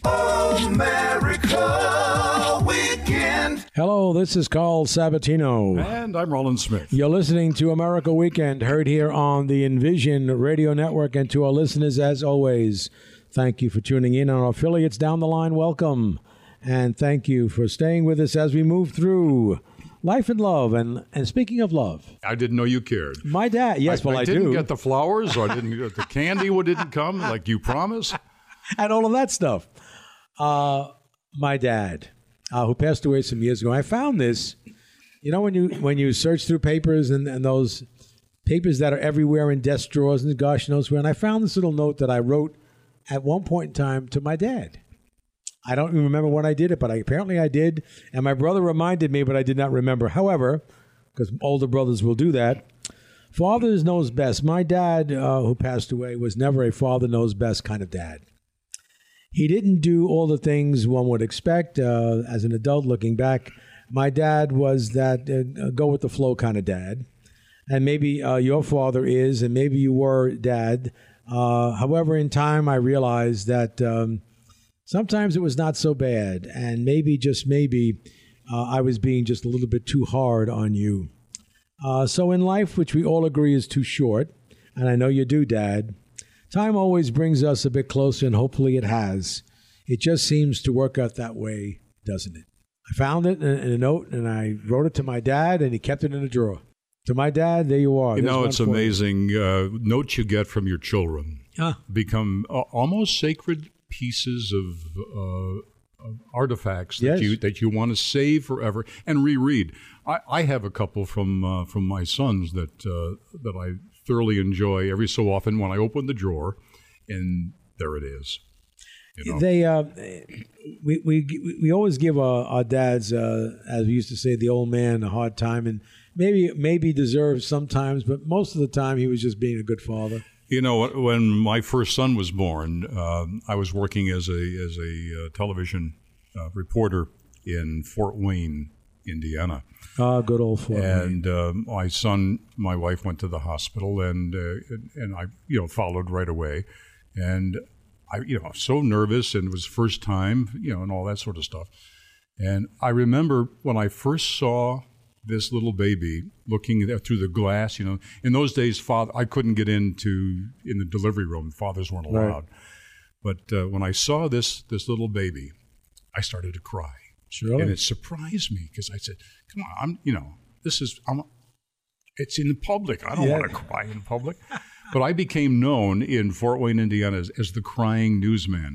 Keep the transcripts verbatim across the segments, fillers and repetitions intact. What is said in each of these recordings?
America Weekend. Hello, this is Carl Sabatino. And I'm Roland Smith. You're listening to America Weekend, heard here on the Envision Radio Network. And to our listeners, as always, thank you for tuning in. On our affiliates down the line, welcome. And thank you for staying with us as we move through life and love. And, and speaking of love, I didn't know you cared. My dad, yes, I, well, I, I didn't do. get the flowers, or I didn't get the candy didn't come like you promised. And all of that stuff. Uh, my dad, uh, who passed away some years ago, I found this. You know, when you when you search through papers and, and those papers that are everywhere in desk drawers and gosh knows where, and I found this little note that I wrote at one point in time to my dad. I don't even remember when I did it, but I, apparently I did. And my brother reminded me, but I did not remember. However, because older brothers will do that, fathers knows best. My dad, uh, who passed away, was never a father knows best kind of dad. He didn't do all the things one would expect uh, as an adult looking back. My dad was that uh, go with the flow kind of dad. And maybe uh, your father is, and maybe you were dad. Uh, however, in time, I realized that um, sometimes it was not so bad. And maybe, just maybe, uh, I was being just a little bit too hard on you. Uh, so in life, which we all agree is too short, and I know you do, Dad, time always brings us a bit closer, and hopefully it has. It just seems to work out that way, doesn't it? I found it in a note, and I wrote it to my dad, and he kept it in a drawer. To my dad, there you are. You There's know, one it's for you. amazing. Uh, notes you get from your children Huh. become uh, almost sacred pieces of, uh, of artifacts that Yes. you that you want to save forever and reread. I, I have a couple from uh, from my sons that uh, that I thoroughly enjoy every so often when I open the drawer, and there it is. You know? They, uh, we, we, we always give our, our dads, uh, as we used to say, the old man a hard time, and maybe, maybe deserved sometimes, but most of the time he was just being a good father. You know, when my first son was born, uh, I was working as a as a uh, television uh, reporter in Fort Wayne, Indiana. Ah, good old Fort Wayne. And uh, my son, my wife went to the hospital, and uh, and I, you know, followed right away. And I, you know, so nervous, and it was first time, you know, and all that sort of stuff. And I remember when I first saw this little baby looking through the glass, you know, in those days, father, I couldn't get into in the delivery room. Fathers weren't allowed. Right. But uh, when I saw this this little baby, I started to cry. Sure. And it surprised me because I said, "Come on, I'm, you know, this is, I'm, it's in public. I don't Yeah. want to cry in public." But I became known in Fort Wayne, Indiana, as, as the crying newsman.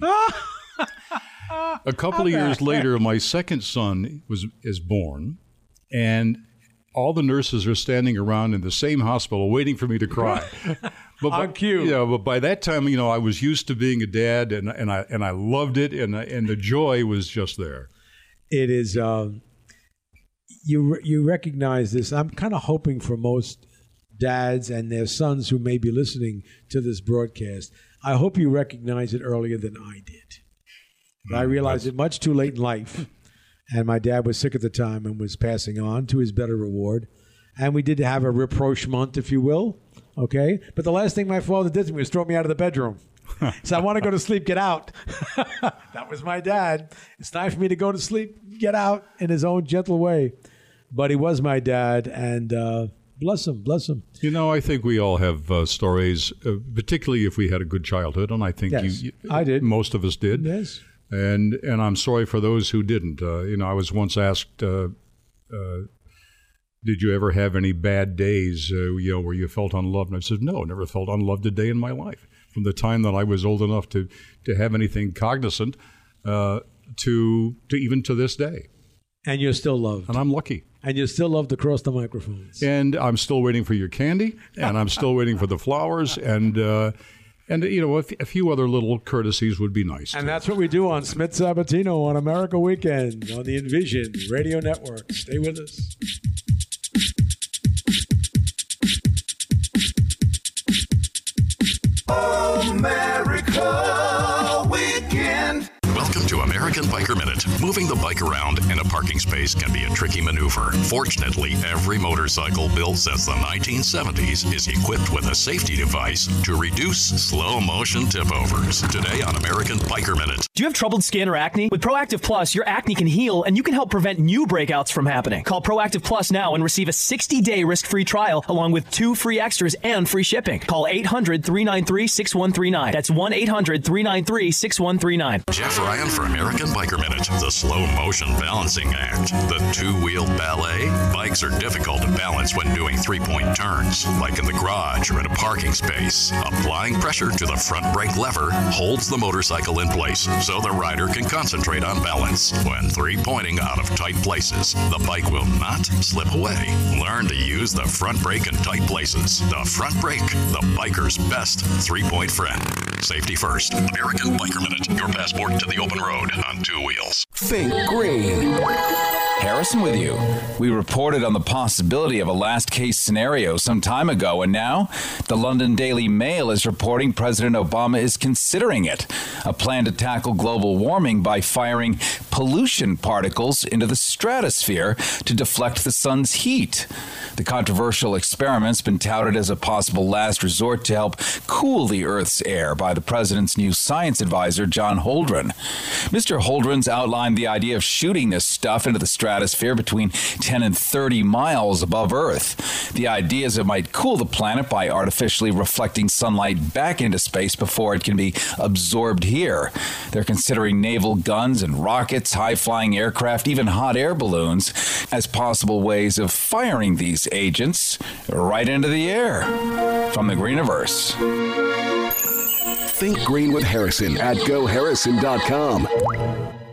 A couple of years later, my second son was is born, and all the nurses are standing around in the same hospital waiting for me to cry. But On by, cue. You know, but by that time, you know, I was used to being a dad, and and I and I loved it, and and the joy was just there. It is, um, you you recognize this. I'm kind of hoping for most dads and their sons who may be listening to this broadcast, I hope you recognize it earlier than I did. But I realized it much too late in life. And my dad was sick at the time and was passing on to his better reward. And we did have a rapprochement, if you will. Okay? But the last thing my father did to me was throw me out of the bedroom. So I want to go to sleep, get out. That was my dad. It's time for me to go to sleep, get out in his own gentle way. But he was my dad, and uh, bless him, bless him. You know, I think we all have uh, stories, uh, particularly if we had a good childhood, and I think Yes, you, I did. most of us did. Yes. And and I'm sorry for those who didn't. Uh, you know, I was once asked, uh, uh, did you ever have any bad days, uh, you know, where you felt unloved? And I said, no, never felt unloved a day in my life. From the time that I was old enough to, to have anything cognizant uh, to to even to this day. And you're still loved. And I'm lucky. And you're still loved across the microphones. And I'm still waiting for your candy, and I'm still waiting for the flowers, and, uh, and you know, a, f- a few other little courtesies would be nice. And too. that's what we do on Smith Sabatino on America Weekend on the Envision Radio Network. Stay with us. America Weekend. Welcome to to American Biker Minute. Moving the bike around in a parking space can be a tricky maneuver. Fortunately, every motorcycle built since the nineteen seventies is equipped with a safety device to reduce slow motion tip-overs. Today on American Biker Minute. Do you have troubled skin or acne? With Proactive Plus, your acne can heal and you can help prevent new breakouts from happening. Call Proactive Plus now and receive a sixty-day risk-free trial along with two free extras and free shipping. Call eight hundred, three nine three, six one three nine. That's one eight hundred, three nine three, six one three nine. Jeff Ryan for American Biker Minute. The slow motion balancing act. The two-wheel ballet. Bikes are difficult to balance when doing three-point turns, like in the garage or in a parking space. Applying pressure to the front brake lever holds the motorcycle in place so the rider can concentrate on balance. When three-pointing out of tight places, the bike will not slip away. Learn to use the front brake in tight places. The front brake, the biker's best three-point friend. Safety first. American Biker Minute. Your passport to the open road on two wheels. Think green. Harrison with you. We reported on the possibility of a last case scenario some time ago, and now the London Daily Mail is reporting President Obama is considering it, a plan to tackle global warming by firing pollution particles into the stratosphere to deflect the sun's heat. The controversial experiment's been touted as a possible last resort to help cool the Earth's air by the president's new science advisor, John Holdren. Mister Holdren's outlined the idea of shooting this stuff into the stratosphere between ten and thirty miles above Earth. The idea is it might cool the planet by artificially reflecting sunlight back into space before it can be absorbed here. They're considering naval guns and rockets, high-flying aircraft, even hot air balloons as possible ways of firing these agents right into the air. From the Greeniverse. Think green with Harrison at go harrison dot com.